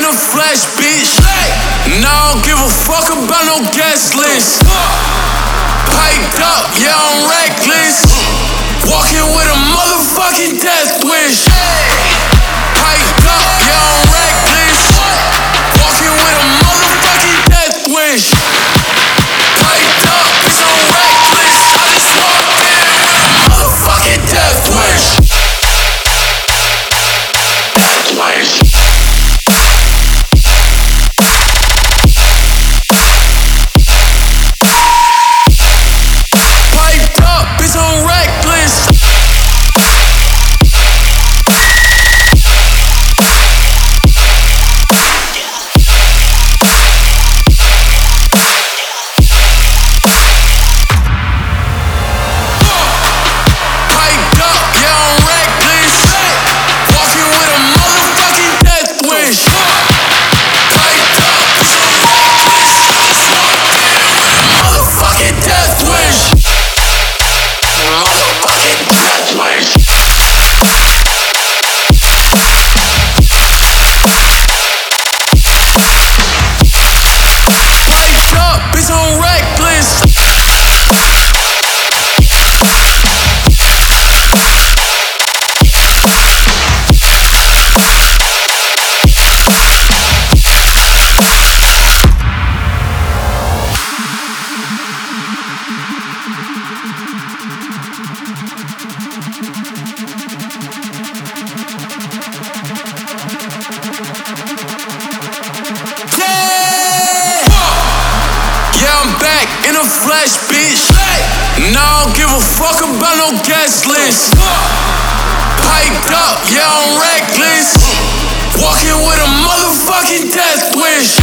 a flash, bitch. Now I don't give a fuck about no guest list. Piped up, yeah, I'm reckless. Walking with a motherfucking death wish. Piped up, yeah, I'm reckless. Walking with a motherfucking death wish. Piped up, it's on reckless. I just walked in with a motherfucking death wish. Death wish. Piped up, it's on reckless. In a flash, bitch. Now I don't give a fuck about no guest list. Piped up, yeah, I'm reckless. Walking with a motherfucking death wish.